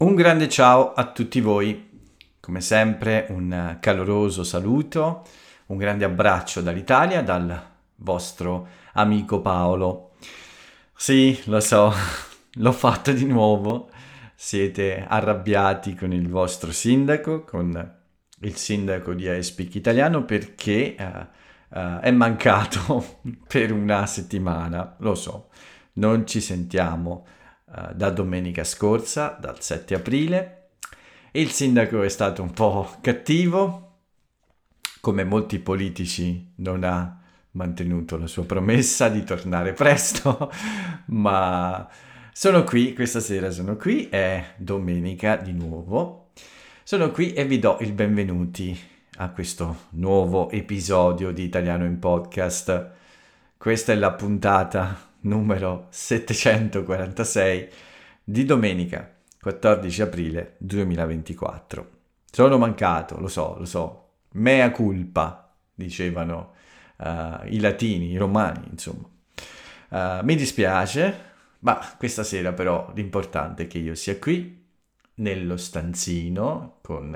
Un grande ciao a tutti voi, come sempre un caloroso saluto, un grande abbraccio dall'Italia, dal vostro amico Paolo. Sì, lo so, l'ho fatto di nuovo, siete arrabbiati con il vostro sindaco, con il sindaco di iSpeak Italiano perché è mancato per una settimana, lo so, non ci sentiamo da domenica scorsa, dal 7 aprile. Il sindaco è stato un po' cattivo, come molti politici non ha mantenuto la sua promessa di tornare presto, ma sono qui, questa sera sono qui, è domenica di nuovo. Sono qui e vi do il benvenuti a questo nuovo episodio di Italiano in Podcast. Questa è la puntata numero 746 di domenica 14 aprile 2024. Sono mancato, lo so, mea culpa, dicevano i latini, i romani, insomma. Mi dispiace, ma questa sera però l'importante è che io sia qui, nello stanzino, con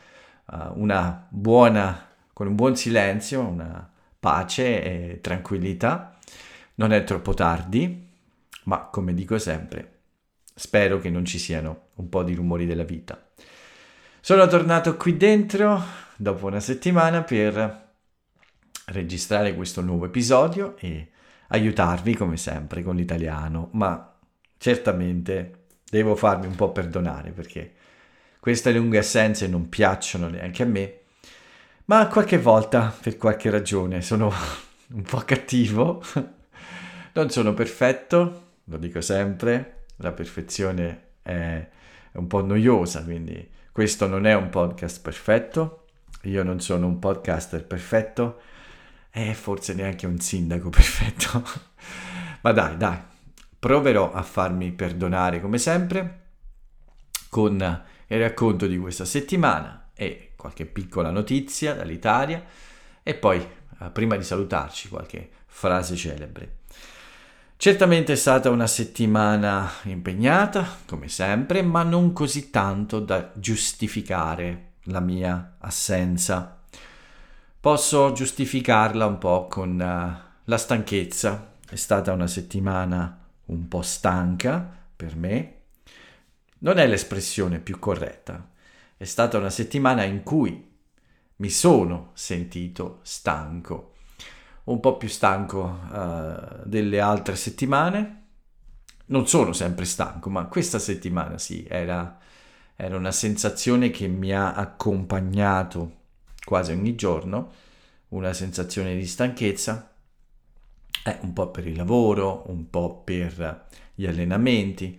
un buon silenzio, una pace e tranquillità. Non è troppo tardi, ma come dico sempre, spero che non ci siano un po' di rumori della vita. Sono tornato qui dentro dopo una settimana per registrare questo nuovo episodio e aiutarvi come sempre con l'italiano, ma certamente devo farmi un po' perdonare perché queste lunghe assenze non piacciono neanche a me, ma qualche volta, per qualche ragione, sono un po' cattivo. Non sono perfetto, lo dico sempre, la perfezione è un po' noiosa, quindi questo non è un podcast perfetto, io non sono un podcaster perfetto e forse neanche un sindaco perfetto. Ma dai, proverò a farmi perdonare come sempre con il racconto di questa settimana e qualche piccola notizia dall'Italia e poi, prima di salutarci, qualche frase celebre. Certamente è stata una settimana impegnata, come sempre, ma non così tanto da giustificare la mia assenza. Posso giustificarla un po' con la stanchezza. È stata una settimana un po' stanca per me. Non è l'espressione più corretta. È stata una settimana in cui mi sono sentito stanco. Un po' più stanco delle altre settimane. Non sono sempre stanco, ma questa settimana sì, era una sensazione che mi ha accompagnato quasi ogni giorno, una sensazione di stanchezza, un po' per il lavoro, un po' per gli allenamenti.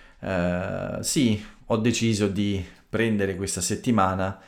Sì, ho deciso di prendere questa settimana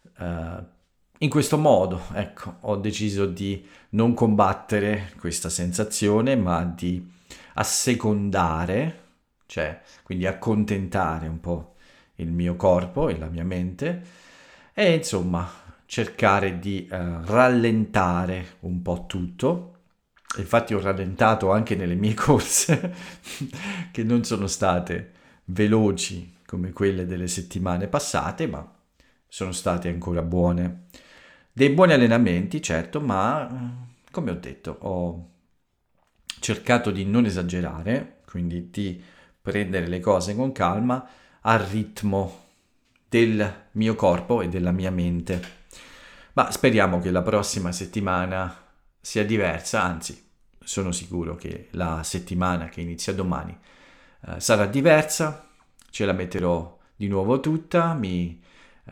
in questo modo, ecco, ho deciso di non combattere questa sensazione, ma di assecondare, cioè quindi accontentare un po' il mio corpo e la mia mente e insomma cercare di rallentare un po' tutto. Infatti ho rallentato anche nelle mie corse che non sono state veloci come quelle delle settimane passate, ma sono state ancora buone. Dei buoni allenamenti, certo, ma come ho detto, ho cercato di non esagerare, quindi di prendere le cose con calma al ritmo del mio corpo e della mia mente. Ma speriamo che la prossima settimana sia diversa, anzi, sono sicuro che la settimana che inizia domani sarà diversa, ce la metterò di nuovo tutta, mi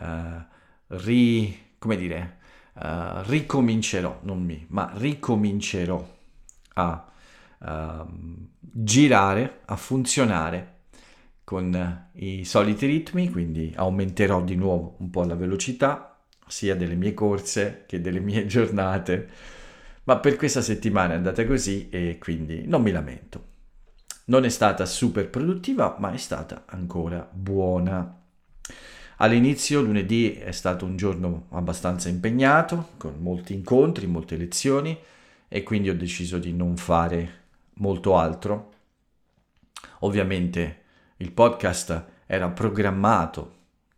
ricomincerò, ma ricomincerò a girare, a funzionare con i soliti ritmi, quindi aumenterò di nuovo un po' la velocità sia delle mie corse che delle mie giornate, ma per questa settimana è andata così e quindi non mi lamento. Non è stata super produttiva, ma è stata ancora buona. All'inizio, lunedì, è stato un giorno abbastanza impegnato, con molti incontri, molte lezioni, e quindi ho deciso di non fare molto altro. Ovviamente il podcast era programmato,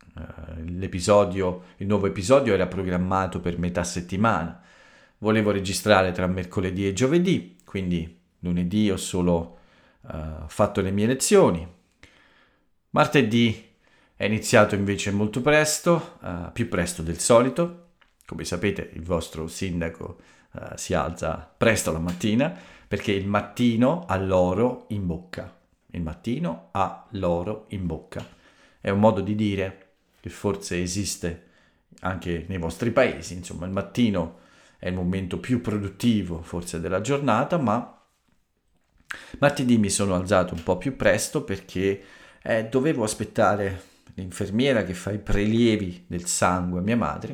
il nuovo episodio era programmato per metà settimana. Volevo registrare tra mercoledì e giovedì, quindi lunedì ho solo fatto le mie lezioni. Martedì è iniziato invece molto presto, più presto del solito. Come sapete, il vostro sindaco si alza presto la mattina perché il mattino ha l'oro in bocca. Il mattino ha l'oro in bocca. È un modo di dire che forse esiste anche nei vostri paesi. Insomma, il mattino è il momento più produttivo forse della giornata, ma martedì mi sono alzato un po' più presto perché dovevo aspettare l'infermiera che fa i prelievi del sangue a mia madre.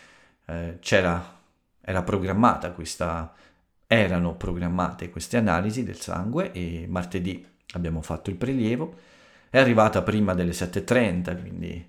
Erano programmate queste analisi del sangue e martedì abbiamo fatto il prelievo. È arrivata prima delle 7:30, quindi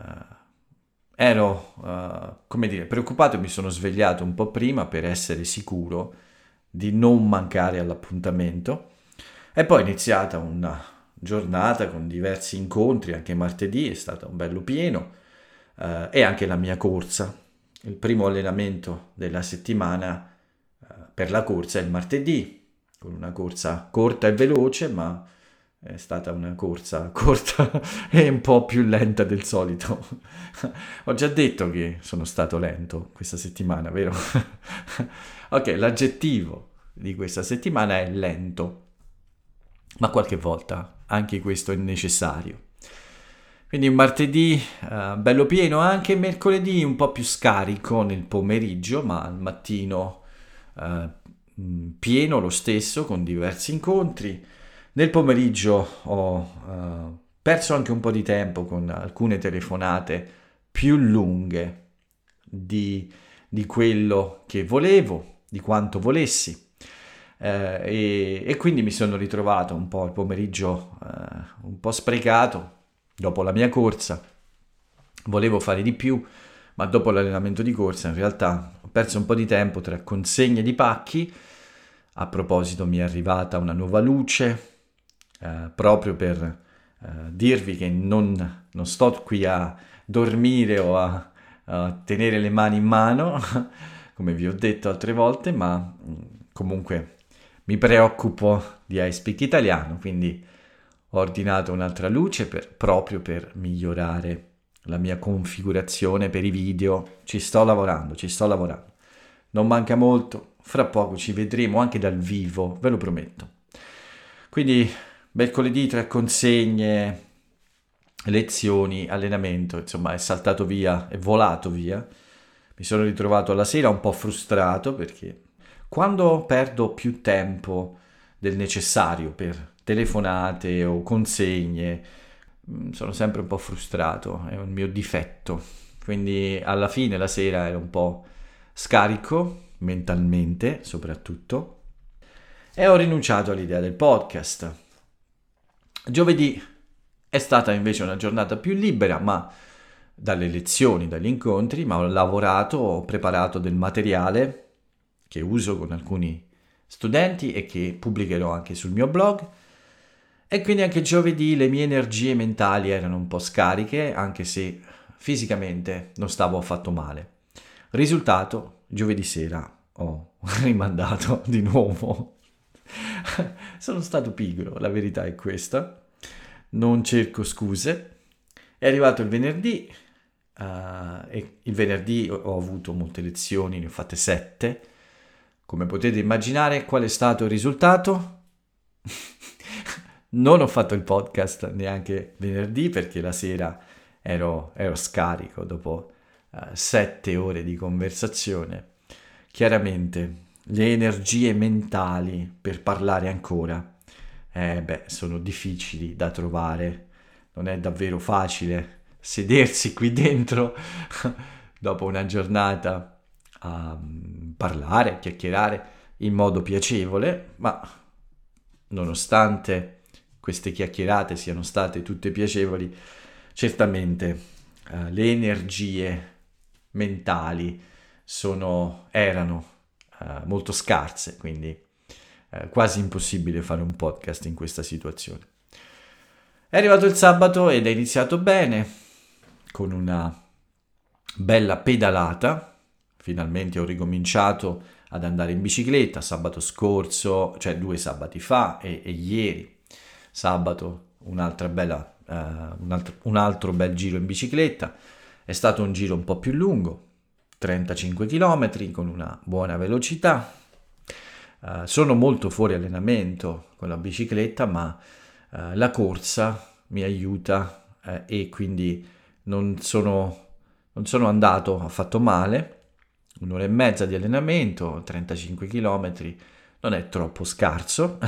ero preoccupato e mi sono svegliato un po' prima per essere sicuro di non mancare all'appuntamento. E poi è iniziata una giornata con diversi incontri, anche martedì è stato un bello pieno, e anche la mia corsa. Il primo allenamento della settimana per la corsa è il martedì, con una corsa corta e veloce, ma è stata una corsa corta e un po' più lenta del solito. Ho già detto che sono stato lento questa settimana, vero? Ok, l'aggettivo di questa settimana è lento, ma qualche volta anche questo è necessario. Quindi un martedì bello pieno, anche mercoledì un po' più scarico nel pomeriggio, ma al mattino pieno lo stesso con diversi incontri. Nel pomeriggio ho perso anche un po' di tempo con alcune telefonate più lunghe di quello che volevo, di quanto volessi. E quindi mi sono ritrovato un po' il pomeriggio un po' sprecato dopo la mia corsa. Volevo fare di più, ma dopo l'allenamento di corsa in realtà ho perso un po' di tempo tra consegne di pacchi. A proposito, mi è arrivata una nuova luce proprio per dirvi che non sto qui a dormire o a tenere le mani in mano come vi ho detto altre volte, ma comunque mi preoccupo di iSpeak Italiano, quindi ho ordinato un'altra luce proprio per migliorare la mia configurazione per i video. Ci sto lavorando. Non manca molto, fra poco ci vedremo anche dal vivo, ve lo prometto. Quindi mercoledì 3 consegne, lezioni, allenamento, insomma è saltato via, è volato via. Mi sono ritrovato alla sera un po' frustrato perché quando perdo più tempo del necessario per telefonate o consegne, sono sempre un po' frustrato, è un mio difetto. Quindi alla fine la sera ero un po' scarico, mentalmente soprattutto, e ho rinunciato all'idea del podcast. Giovedì è stata invece una giornata più libera, ma dalle lezioni, dagli incontri, ma ho lavorato, ho preparato del materiale che uso con alcuni studenti e che pubblicherò anche sul mio blog. E quindi anche giovedì le mie energie mentali erano un po' scariche, anche se fisicamente non stavo affatto male. Risultato, giovedì sera ho rimandato di nuovo. Sono stato pigro, la verità è questa. Non cerco scuse. È arrivato il venerdì e il venerdì ho avuto molte lezioni, ne ho fatte 7. Come potete immaginare, qual è stato il risultato? Non ho fatto il podcast neanche venerdì perché la sera ero scarico dopo 7 ore di conversazione. Chiaramente le energie mentali per parlare ancora sono difficili da trovare. Non è davvero facile sedersi qui dentro dopo una giornata a parlare, a chiacchierare in modo piacevole, ma nonostante queste chiacchierate siano state tutte piacevoli, certamente le energie mentali erano molto scarse, quindi quasi impossibile fare un podcast in questa situazione. È arrivato il sabato ed è iniziato bene, con una bella pedalata. Finalmente ho ricominciato ad andare in bicicletta sabato scorso, cioè 2 sabati fa e ieri. Sabato un altro bel giro in bicicletta. È stato un giro un po' più lungo, 35 km con una buona velocità. Sono molto fuori allenamento con la bicicletta, ma la corsa mi aiuta e quindi non sono andato affatto male. 1 ora e mezza di allenamento, 35 km, non è troppo scarso.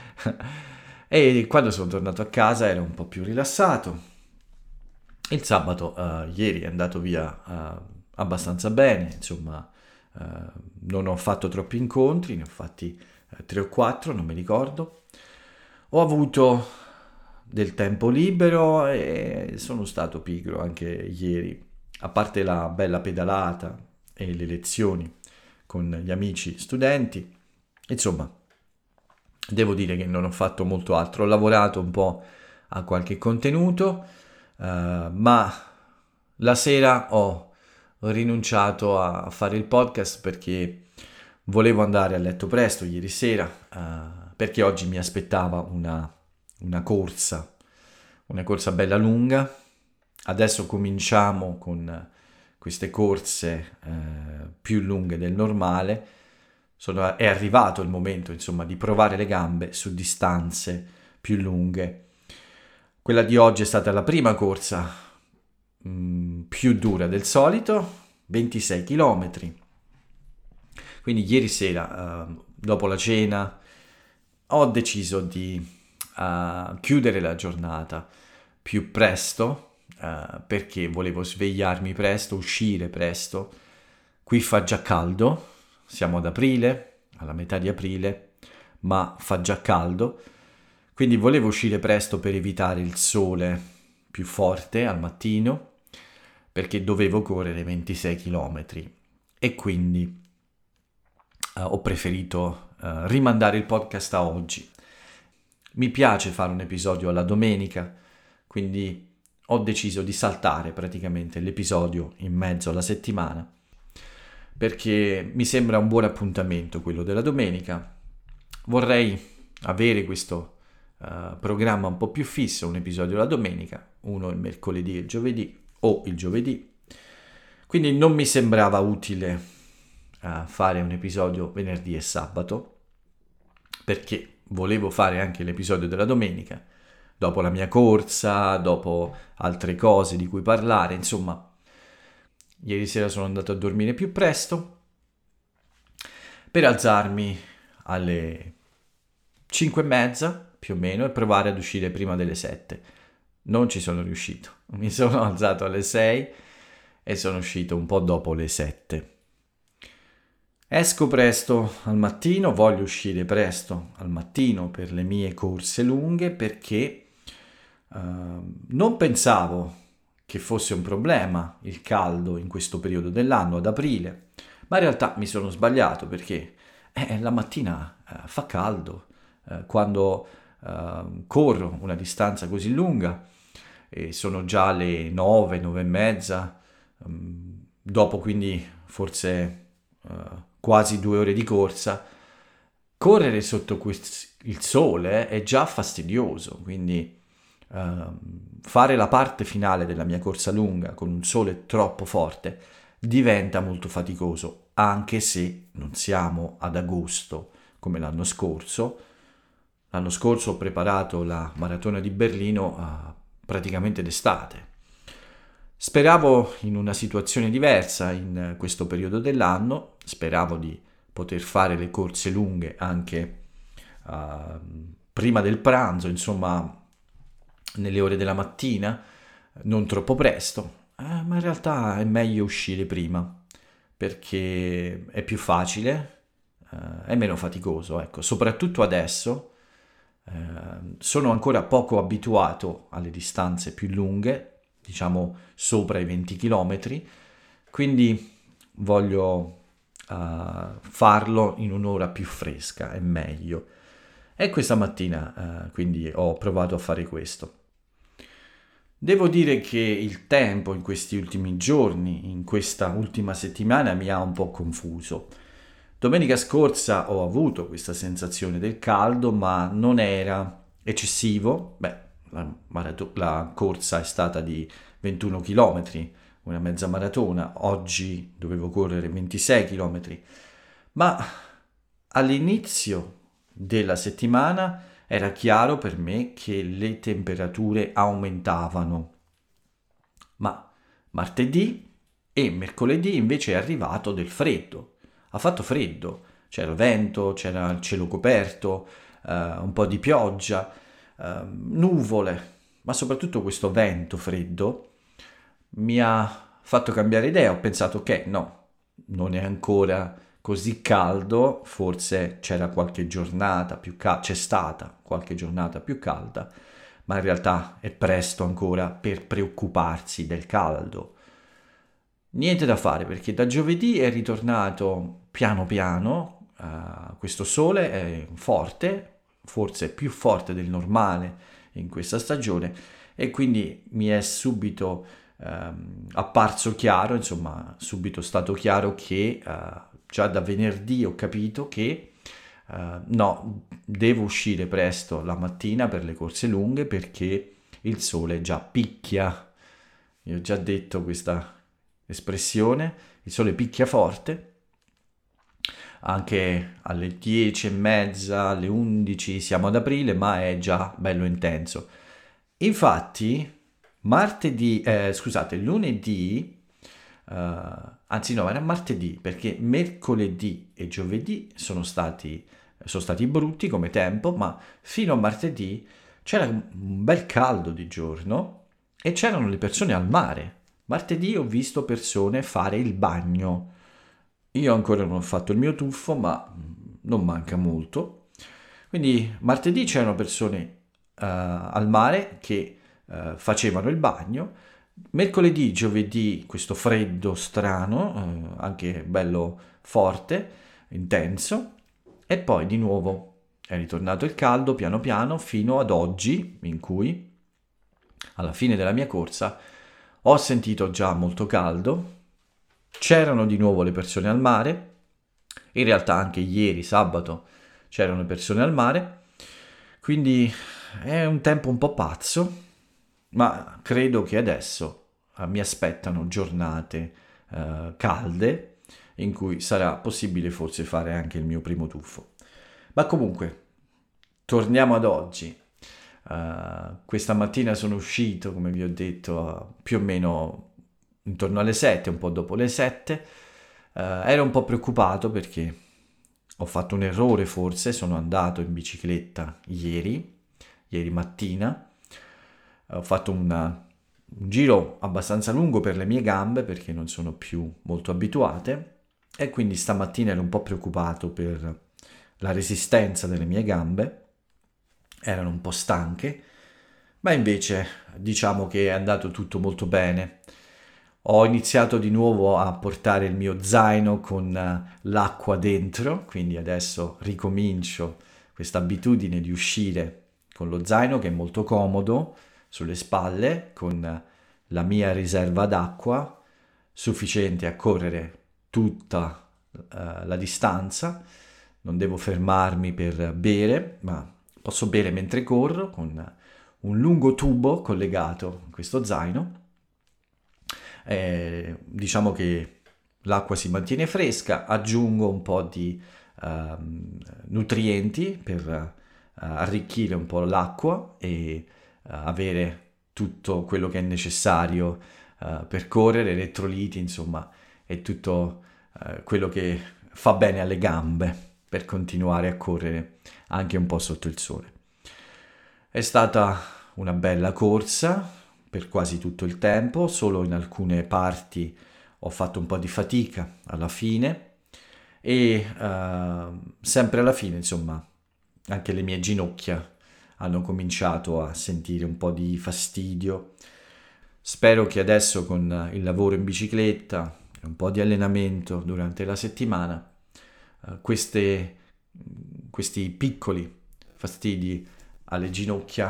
E quando sono tornato a casa ero un po' più rilassato. Il sabato, ieri, è andato via abbastanza bene, insomma, non ho fatto troppi incontri, ne ho fatti 3 o 4, non mi ricordo. Ho avuto del tempo libero e sono stato pigro anche ieri, a parte la bella pedalata e le lezioni con gli amici studenti. Insomma, devo dire che non ho fatto molto altro, ho lavorato un po' a qualche contenuto, ma la sera ho rinunciato a fare il podcast perché volevo andare a letto presto ieri sera, perché oggi mi aspettava una corsa bella lunga. Adesso cominciamo con queste corse più lunghe del normale. È arrivato il momento, insomma, di provare le gambe su distanze più lunghe. Quella di oggi è stata la prima corsa più dura del solito, 26 km. Quindi ieri sera, dopo la cena, ho deciso di chiudere la giornata più presto, perché volevo svegliarmi presto, uscire presto. Qui fa già caldo, siamo ad aprile, alla metà di aprile, ma fa già caldo, quindi volevo uscire presto per evitare il sole più forte al mattino, perché dovevo correre 26 km e quindi ho preferito rimandare il podcast a oggi. Mi piace fare un episodio alla domenica, quindi ho deciso di saltare praticamente l'episodio in mezzo alla settimana, perché mi sembra un buon appuntamento quello della domenica. Vorrei avere questo programma un po' più fisso, un episodio la domenica, uno il mercoledì e il giovedì, o il giovedì. Quindi non mi sembrava utile fare un episodio venerdì e sabato, perché volevo fare anche l'episodio della domenica, dopo la mia corsa, dopo altre cose di cui parlare, insomma. Ieri sera sono andato a dormire più presto per alzarmi alle 5:30 più o meno e provare ad uscire prima delle 7. Non ci sono riuscito, mi sono alzato alle 6 e sono uscito un po' dopo le 7. Esco presto al mattino, voglio uscire presto al mattino per le mie corse lunghe perché non pensavo che fosse un problema il caldo in questo periodo dell'anno, ad aprile, ma in realtà mi sono sbagliato perché la mattina fa caldo quando corro una distanza così lunga e sono già le 9, 9:30, dopo quindi forse quasi 2 ore di corsa. Correre sotto il sole è già fastidioso, quindi fare la parte finale della mia corsa lunga con un sole troppo forte diventa molto faticoso, anche se non siamo ad agosto come l'anno scorso. L'anno scorso ho preparato la maratona di Berlino praticamente d'estate. Speravo in una situazione diversa in questo periodo dell'anno, speravo di poter fare le corse lunghe anche prima del pranzo, insomma nelle ore della mattina, non troppo presto, ma in realtà è meglio uscire prima perché è più facile, è meno faticoso, ecco, soprattutto adesso. Sono ancora poco abituato alle distanze più lunghe, diciamo sopra i 20 km, quindi voglio farlo in un'ora più fresca, è meglio. E questa mattina quindi ho provato a fare questo. Devo dire che il tempo in questi ultimi giorni, in questa ultima settimana, mi ha un po' confuso. Domenica scorsa ho avuto questa sensazione del caldo, ma non era eccessivo. Beh, la corsa è stata di 21 km, una mezza maratona. Oggi dovevo correre 26 km. Ma all'inizio della settimana era chiaro per me che le temperature aumentavano, ma martedì e mercoledì invece è arrivato del freddo. Ha fatto freddo, c'era vento, c'era il cielo coperto, un po' di pioggia, nuvole, ma soprattutto questo vento freddo mi ha fatto cambiare idea. Ho pensato che no, non è ancora così caldo, forse c'era qualche giornata più calda, c'è stata qualche giornata più calda, ma in realtà è presto ancora per preoccuparsi del caldo. Niente da fare perché da giovedì è ritornato piano piano, questo sole è forte, forse più forte del normale in questa stagione e quindi mi è subito apparso chiaro, insomma, subito stato chiaro che già da venerdì ho capito che no, devo uscire presto la mattina per le corse lunghe perché il sole già picchia. Io ho già detto questa espressione, il sole picchia forte, anche alle 10 e mezza, alle 11 siamo ad aprile, ma è già bello intenso. Infatti, lunedì, anzi no, era martedì, perché mercoledì e giovedì sono stati brutti come tempo, ma fino a martedì c'era un bel caldo di giorno e c'erano le persone al mare. Martedì ho visto persone fare il bagno. Io ancora non ho fatto il mio tuffo, ma non manca molto. Quindi martedì c'erano persone al mare che facevano il bagno. Mercoledì, giovedì, questo freddo strano, anche bello forte, intenso. E poi di nuovo è ritornato il caldo piano piano fino ad oggi, in cui alla fine della mia corsa ho sentito già molto caldo, c'erano di nuovo le persone al mare, in realtà anche ieri, sabato, c'erano persone al mare, quindi è un tempo un po' pazzo, ma credo che adesso mi aspettano giornate calde in cui sarà possibile forse fare anche il mio primo tuffo. Ma comunque, torniamo ad oggi. Questa mattina sono uscito, come vi ho detto, più o meno intorno alle 7, un po' dopo le 7. Ero un po' preoccupato perché ho fatto un errore forse, sono andato in bicicletta ieri mattina. Ho fatto un giro abbastanza lungo per le mie gambe perché non sono più molto abituate e quindi stamattina ero un po' preoccupato per la resistenza delle mie gambe, erano un po' stanche, ma invece diciamo che è andato tutto molto bene. Ho iniziato di nuovo a portare il mio zaino con l'acqua dentro, quindi adesso ricomincio questa abitudine di uscire con lo zaino che è molto comodo sulle spalle, con la mia riserva d'acqua sufficiente a correre tutta la distanza. Non devo fermarmi per bere, ma posso bere mentre corro con un lungo tubo collegato a questo zaino. Diciamo che l'acqua si mantiene fresca, aggiungo un po' di nutrienti per arricchire un po' l'acqua e avere tutto quello che è necessario per correre, elettroliti, insomma, è tutto quello che fa bene alle gambe per continuare a correre anche un po' sotto il sole. È stata una bella corsa per quasi tutto il tempo, solo in alcune parti ho fatto un po' di fatica alla fine e sempre alla fine, insomma, anche le mie ginocchia hanno cominciato a sentire un po' di fastidio. Spero che adesso con il lavoro in bicicletta e un po' di allenamento durante la settimana, questi piccoli fastidi alle ginocchia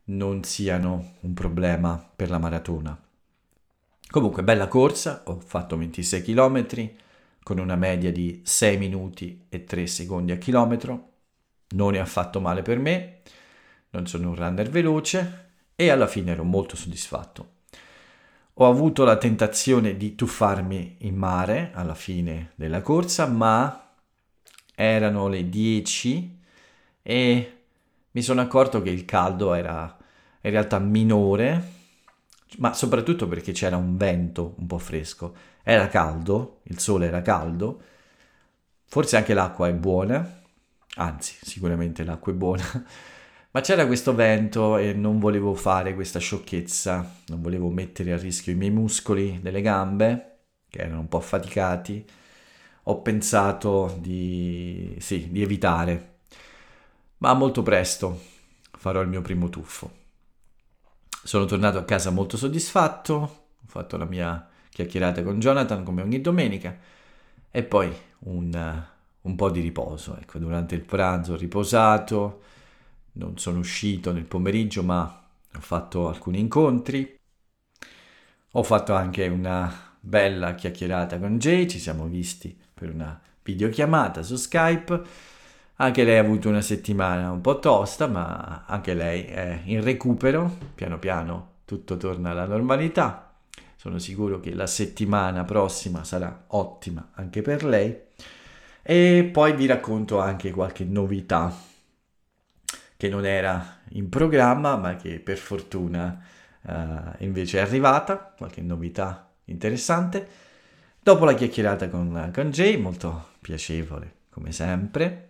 non siano un problema per la maratona. Comunque, bella corsa, ho fatto 26 km con una media di 6 minuti e 3 secondi a chilometro, non è affatto male per me, non sono un runner veloce e alla fine ero molto soddisfatto. Ho avuto la tentazione di tuffarmi in mare alla fine della corsa, ma erano le 10 e mi sono accorto che il caldo era in realtà minore, ma soprattutto perché c'era un vento un po' fresco. Era caldo, il sole era caldo, forse anche l'acqua è buona, anzi, sicuramente l'acqua è buona, ma c'era questo vento e non volevo fare questa sciocchezza, non volevo mettere a rischio i miei muscoli delle gambe, che erano un po' affaticati. Ho pensato di evitare, ma molto presto farò il mio primo tuffo. Sono tornato a casa molto soddisfatto, ho fatto la mia chiacchierata con Jonathan come ogni domenica e poi un po' di riposo. Ecco, durante il pranzo ho riposato, non sono uscito nel pomeriggio ma ho fatto alcuni incontri, ho fatto anche una bella chiacchierata con Jay, ci siamo visti per una videochiamata su Skype. Anche lei ha avuto una settimana un po' tosta, ma anche lei è in recupero, piano piano tutto torna alla normalità. Sono sicuro che la settimana prossima sarà ottima anche per lei. E poi vi racconto anche qualche novità che non era in programma, ma che per fortuna invece è arrivata, qualche novità interessante. Dopo la chiacchierata con Jay, molto piacevole come sempre.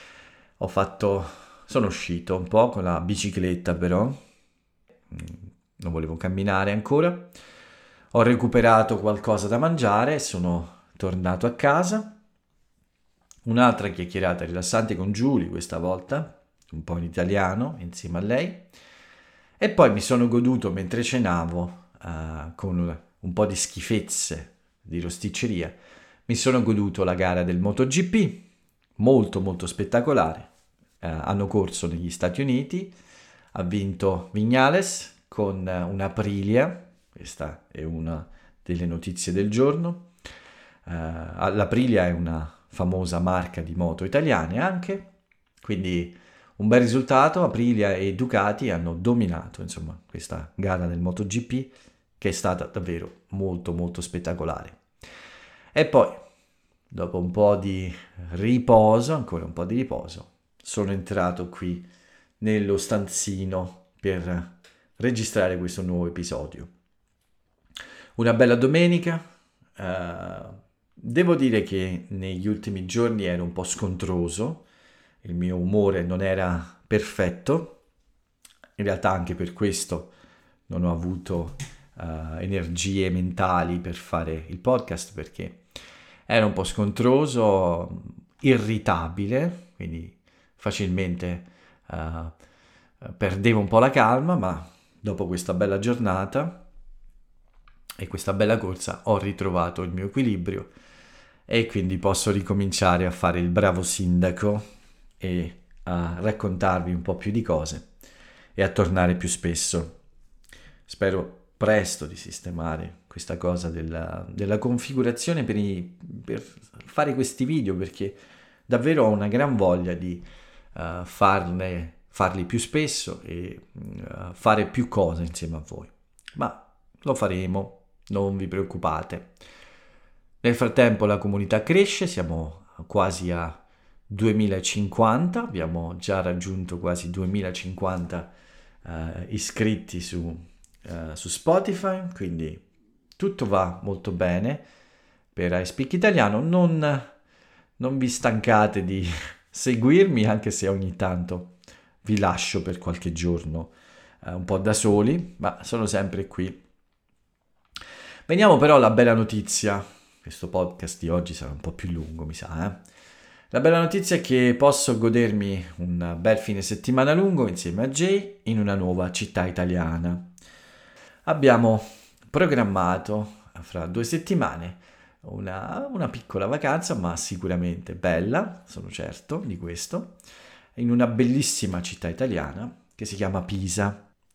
Sono uscito un po' con la bicicletta però, non volevo camminare ancora, ho recuperato qualcosa da mangiare e sono tornato a casa. Un'altra chiacchierata rilassante con Julie questa volta, un po' in italiano insieme a lei, e poi mi sono goduto mentre cenavo con un po' di schifezze di rosticceria, mi sono goduto la gara del MotoGP, molto molto spettacolare. Hanno corso negli Stati Uniti, ha vinto Viñales con una Aprilia, questa è una delle notizie del giorno. L'Aprilia è una famosa marca di moto italiane anche, quindi un bel risultato. Aprilia e Ducati hanno dominato insomma questa gara del MotoGP, che è stata davvero molto molto spettacolare. E poi, dopo un po' di riposo, ancora un po' di riposo, sono entrato qui nello stanzino per registrare questo nuovo episodio. Una bella domenica. Devo dire che negli ultimi giorni ero un po' scontroso, il mio umore non era perfetto, in realtà anche per questo non ho avuto energie mentali per fare il podcast, perché era un po' scontroso, irritabile, quindi facilmente perdevo un po' la calma, ma dopo questa bella giornata e questa bella corsa ho ritrovato il mio equilibrio e quindi posso ricominciare a fare il bravo sindaco e a raccontarvi un po' più di cose e a tornare più spesso. Spero presto di sistemare questa cosa della configurazione per fare questi video, perché davvero ho una gran voglia di farli più spesso e fare più cose insieme a voi, ma lo faremo, non vi preoccupate. Nel frattempo la comunità cresce, siamo quasi a 2050, abbiamo già raggiunto quasi 2050 iscritti su Spotify, quindi tutto va molto bene per I Speak Italiano. Non vi stancate di seguirmi, anche se ogni tanto vi lascio per qualche giorno un po' da soli, ma sono sempre qui. Veniamo però alla bella notizia. Questo podcast di oggi sarà un po' più lungo, mi sa, La bella notizia è che posso godermi un bel fine settimana lungo insieme a Jay in una nuova città italiana. Abbiamo programmato fra 2 settimane una piccola vacanza, ma sicuramente bella, sono certo di questo, in una bellissima città italiana che si chiama Pisa.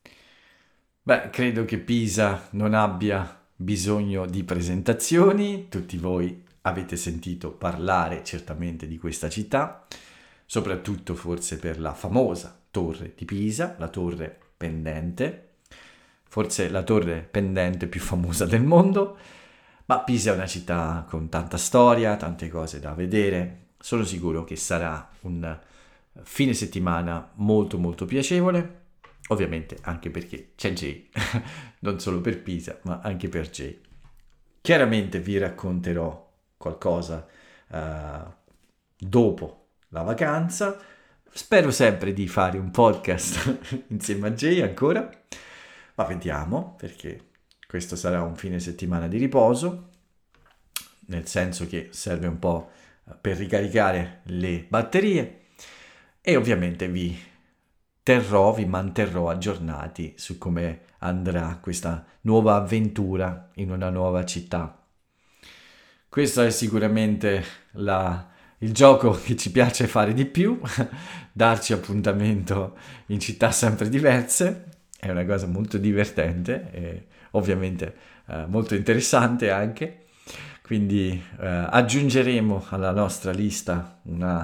Beh, credo che Pisa non abbia bisogno di presentazioni, tutti voi avete sentito parlare certamente di questa città, soprattutto forse per la famosa torre di Pisa, la torre pendente, forse la torre pendente più famosa del mondo, ma Pisa è una città con tanta storia, tante cose da vedere, sono sicuro che sarà un fine settimana molto molto piacevole. Ovviamente anche perché c'è Jay, non solo per Pisa, ma anche per Jay. Chiaramente vi racconterò qualcosa dopo la vacanza. Spero sempre di fare un podcast insieme a Jay ancora, ma vediamo perché questo sarà un fine settimana di riposo, nel senso che serve un po' per ricaricare le batterie e ovviamente vi manterrò aggiornati su come andrà questa nuova avventura in una nuova città. Questo è sicuramente il gioco che ci piace fare di più, darci appuntamento in città sempre diverse, è una cosa molto divertente e ovviamente molto interessante anche. Quindi aggiungeremo alla nostra lista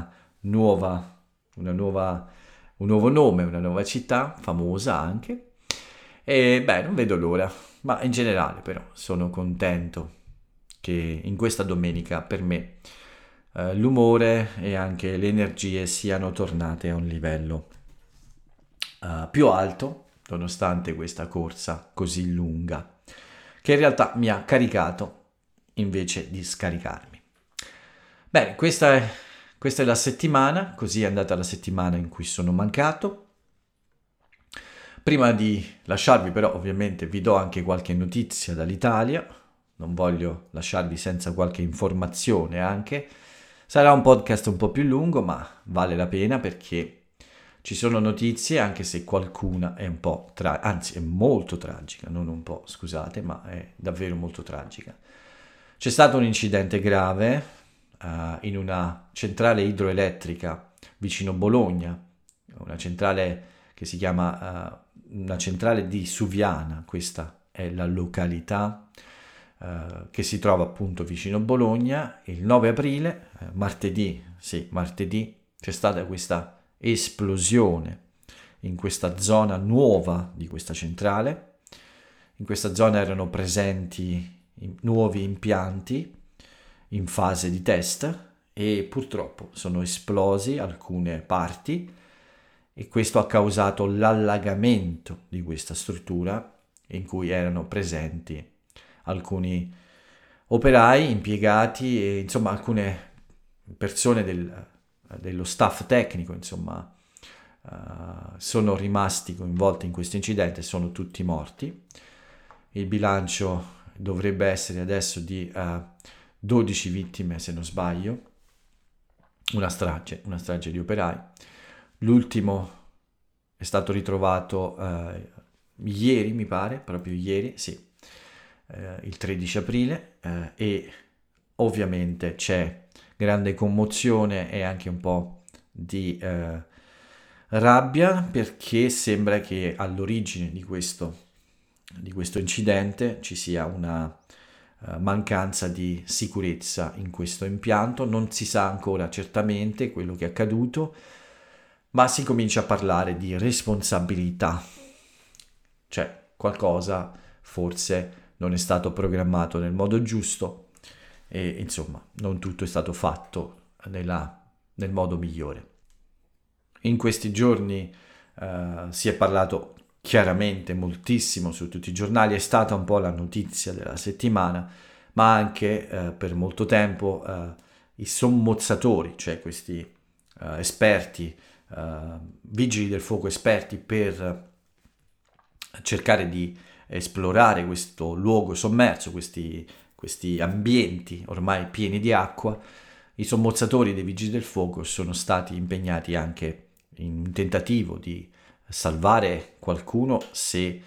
un nuovo nome, una nuova città, famosa anche. E beh, non vedo l'ora, ma in generale però sono contento che in questa domenica per me l'umore e anche le energie siano tornate a un livello più alto, nonostante questa corsa così lunga, che in realtà mi ha caricato invece di scaricarmi. Bene, questa è la settimana, così è andata la settimana in cui sono mancato. Prima di lasciarvi però ovviamente vi do anche qualche notizia dall'Italia, non voglio lasciarvi senza qualche informazione anche. Sarà un podcast un po' più lungo, ma vale la pena perché ci sono notizie, anche se qualcuna è un po' anzi è molto tragica, non un po', scusate, ma è davvero molto tragica. C'è stato un incidente grave in una centrale idroelettrica vicino Bologna, una centrale che si chiama una centrale di Suviana, questa è la località che si trova appunto vicino Bologna. Il 9 aprile, martedì, c'è stata questa esplosione in questa zona nuova di questa centrale. In questa zona erano presenti nuovi impianti in fase di test e purtroppo sono esplosi alcune parti e questo ha causato l'allagamento di questa struttura in cui erano presenti alcuni operai impiegati e insomma alcune persone dello staff tecnico insomma sono rimasti coinvolti in questo incidente, sono tutti morti. Il bilancio dovrebbe essere adesso di 12 vittime se non sbaglio, una strage di operai. L'ultimo è stato ritrovato ieri, mi pare, proprio ieri, sì, il 13 aprile e ovviamente c'è grande commozione e anche un po' di rabbia perché sembra che all'origine di questo incidente ci sia una mancanza di sicurezza in questo impianto. Non si sa ancora certamente quello che è accaduto, ma si comincia a parlare di responsabilità, cioè qualcosa forse non è stato programmato nel modo giusto e insomma non tutto è stato fatto nel modo migliore. In questi giorni si è parlato chiaramente moltissimo su tutti i giornali, è stata un po' la notizia della settimana, ma anche per molto tempo i sommozzatori, cioè questi esperti, vigili del fuoco esperti per cercare di esplorare questo luogo sommerso, questi ambienti ormai pieni di acqua. I sommozzatori dei vigili del fuoco sono stati impegnati anche in un tentativo di salvare qualcuno se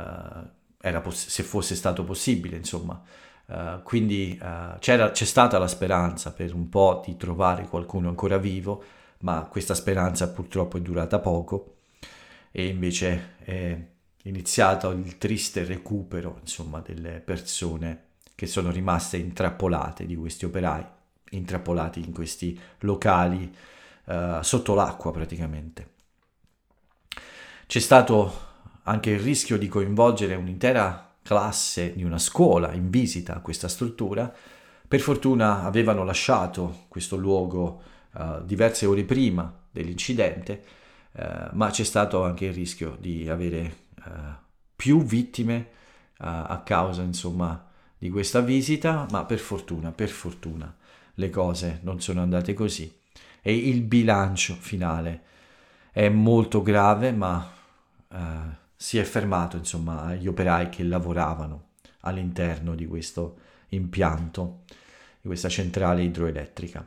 fosse stato possibile, insomma. Quindi c'è stata la speranza per un po' di trovare qualcuno ancora vivo, ma questa speranza purtroppo è durata poco e invece iniziato il triste recupero, insomma, delle persone che sono rimaste intrappolate, di questi operai, intrappolati in questi locali sotto l'acqua praticamente. C'è stato anche il rischio di coinvolgere un'intera classe di una scuola in visita a questa struttura. Per fortuna avevano lasciato questo luogo diverse ore prima dell'incidente, ma c'è stato anche il rischio di avere più vittime a causa, insomma, di questa visita, ma per fortuna le cose non sono andate così e il bilancio finale è molto grave, ma si è fermato, insomma, agli operai che lavoravano all'interno di questo impianto, di questa centrale idroelettrica.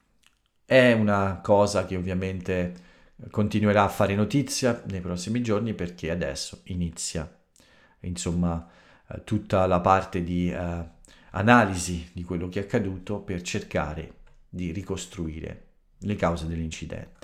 È una cosa che ovviamente continuerà a fare notizia nei prossimi giorni, perché adesso inizia, insomma, tutta la parte di analisi di quello che è accaduto per cercare di ricostruire le cause dell'incidente.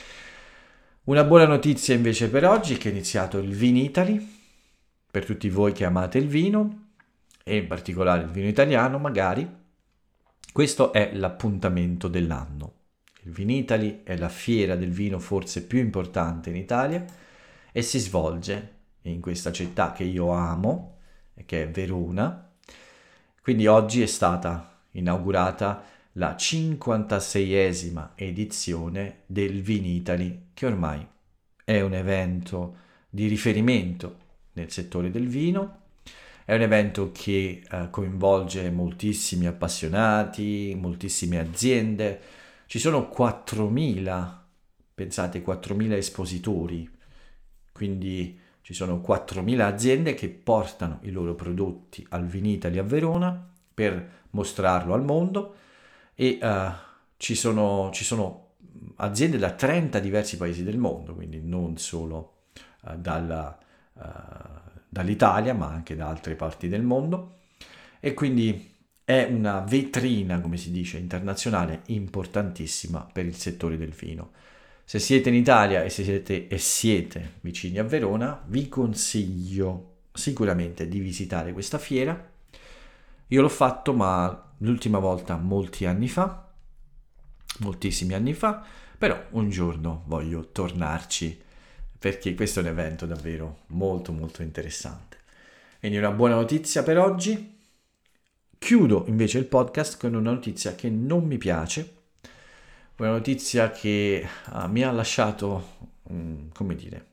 Una buona notizia invece per oggi è che è iniziato il Vinitaly, per tutti voi che amate il vino, e in particolare il vino italiano magari. Questo è l'appuntamento dell'anno. Il Vinitaly è la fiera del vino forse più importante in Italia e si svolge in questa città che io amo, che è Verona. Quindi oggi è stata inaugurata la 56esima edizione del Vinitaly, che ormai è un evento di riferimento nel settore del vino. È un evento che coinvolge moltissimi appassionati, moltissime aziende. Ci sono 4.000, pensate, 4.000 espositori, quindi ci sono 4.000 aziende che portano i loro prodotti al Vinitaly a Verona per mostrarlo al mondo, e ci sono aziende da 30 diversi paesi del mondo, quindi non solo dall'Italia, ma anche da altre parti del mondo, e quindi è una vetrina, come si dice, internazionale importantissima per il settore del vino. Se siete in Italia e siete vicini a Verona, vi consiglio sicuramente di visitare questa fiera. Io l'ho fatto, ma l'ultima volta moltissimi anni fa, però un giorno voglio tornarci, perché questo è un evento davvero molto molto interessante. Quindi una buona notizia per oggi. Chiudo invece il podcast con una notizia che non mi piace, una notizia che mi ha lasciato, come dire,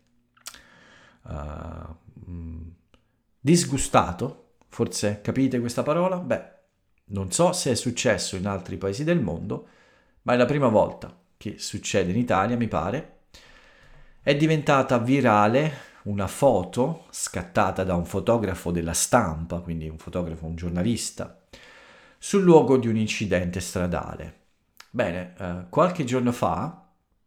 disgustato, forse capite questa parola? Beh, non so se è successo in altri paesi del mondo, ma è la prima volta che succede in Italia, mi pare. È diventata virale una foto scattata da un fotografo della stampa, quindi un giornalista, sul luogo di un incidente stradale. Bene, qualche giorno fa,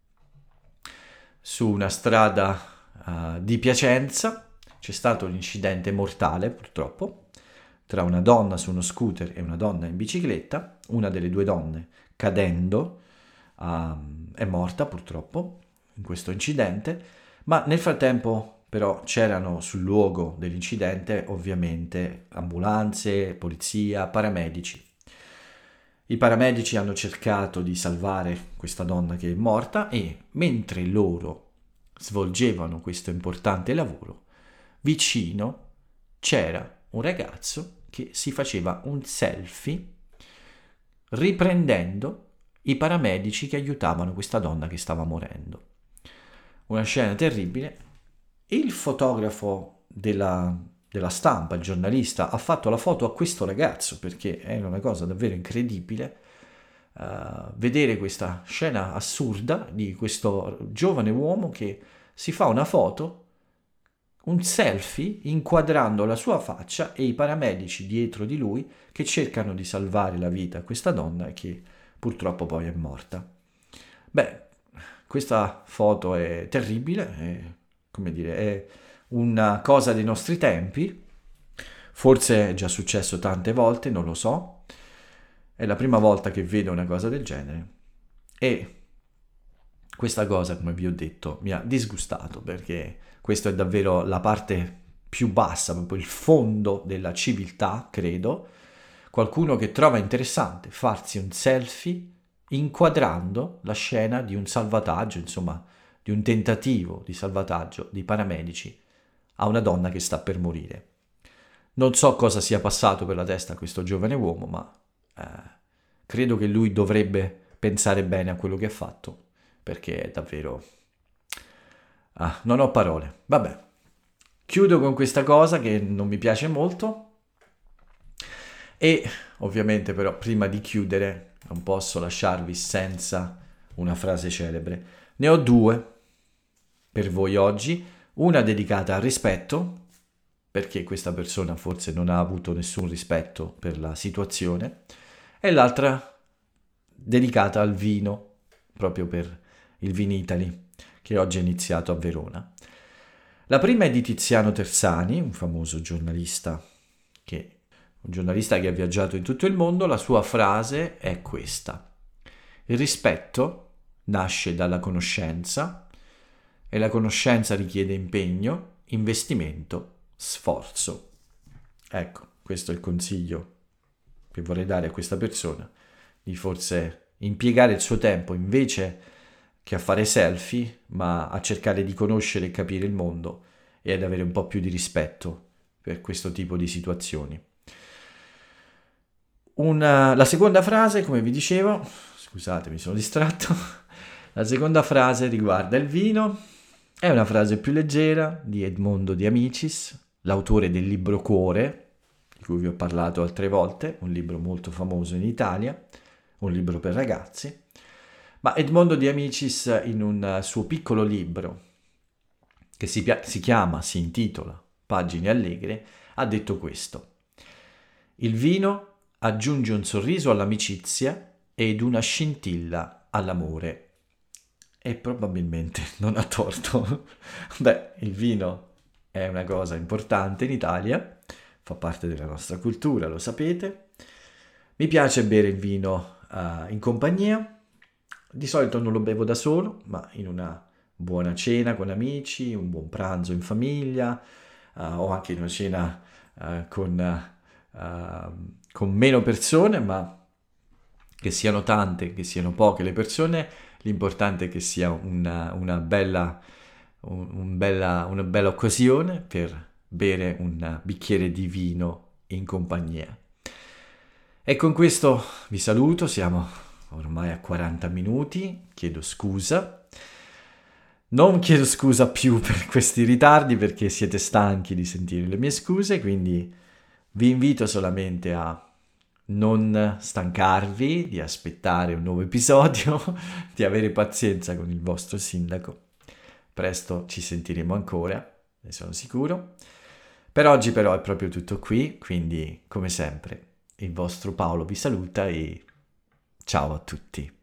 su una strada di Piacenza, c'è stato un incidente mortale, purtroppo, tra una donna su uno scooter e una donna in bicicletta. Una delle due donne, cadendo, è morta purtroppo in questo incidente, ma nel frattempo però c'erano sul luogo dell'incidente ovviamente ambulanze, polizia, paramedici. I paramedici hanno cercato di salvare questa donna che è morta, e mentre loro svolgevano questo importante lavoro, vicino c'era un ragazzo che si faceva un selfie riprendendo i paramedici che aiutavano questa donna che stava morendo. Una scena terribile. Il fotografo della stampa, il giornalista, ha fatto la foto a questo ragazzo, perché è una cosa davvero incredibile vedere questa scena assurda di questo giovane uomo che si fa una foto, un selfie, inquadrando la sua faccia e i paramedici dietro di lui che cercano di salvare la vita a questa donna e che purtroppo poi è morta. Beh, questa foto è terribile, è una cosa dei nostri tempi, forse è già successo tante volte, non lo so, è la prima volta che vedo una cosa del genere, e Questa cosa, come vi ho detto, mi ha disgustato perché questa è davvero la parte più bassa, proprio il fondo della civiltà, credo. Qualcuno che trova interessante farsi un selfie inquadrando la scena di un salvataggio, insomma, di un tentativo di salvataggio di paramedici a una donna che sta per morire. Non so cosa sia passato per la testa a questo giovane uomo, ma credo che lui dovrebbe pensare bene a quello che ha fatto, perché è davvero... non ho parole. Vabbè, chiudo con questa cosa che non mi piace molto e ovviamente però prima di chiudere non posso lasciarvi senza una frase celebre. Ne ho due per voi oggi, una dedicata al rispetto, perché questa persona forse non ha avuto nessun rispetto per la situazione, e l'altra dedicata al vino, proprio per il Vinitaly, che oggi è iniziato a Verona. La prima è di Tiziano Terzani, un famoso giornalista che ha viaggiato in tutto il mondo. La sua frase è questa: il rispetto nasce dalla conoscenza e la conoscenza richiede impegno, investimento, sforzo. Ecco, questo è il consiglio che vorrei dare a questa persona, di forse impiegare il suo tempo invece che a fare selfie, ma a cercare di conoscere e capire il mondo e ad avere un po' più di rispetto per questo tipo di situazioni. La seconda frase, come vi dicevo, scusate, mi sono distratto, la seconda frase riguarda il vino, è una frase più leggera di Edmondo De Amicis, l'autore del libro Cuore, di cui vi ho parlato altre volte, un libro molto famoso in Italia, un libro per ragazzi, ma Edmondo De Amicis in un suo piccolo libro che si intitola Pagine Allegre, ha detto questo: il vino aggiunge un sorriso all'amicizia ed una scintilla all'amore. E probabilmente non ha torto. Beh, il vino è una cosa importante in Italia, fa parte della nostra cultura, lo sapete. Mi piace bere il vino in compagnia. Di solito non lo bevo da solo, ma in una buona cena con amici, un buon pranzo in famiglia, o anche in una cena con meno persone, ma che siano tante, che siano poche le persone, l'importante è che sia una bella occasione per bere un bicchiere di vino in compagnia. E con questo vi saluto, siamo ormai a 40 minuti, chiedo scusa. Non chiedo scusa più per questi ritardi perché siete stanchi di sentire le mie scuse, quindi vi invito solamente a non stancarvi, di aspettare un nuovo episodio, di avere pazienza con il vostro sindaco. Presto ci sentiremo ancora, ne sono sicuro. Per oggi però è proprio tutto qui, quindi come sempre il vostro Paolo vi saluta e ciao a tutti.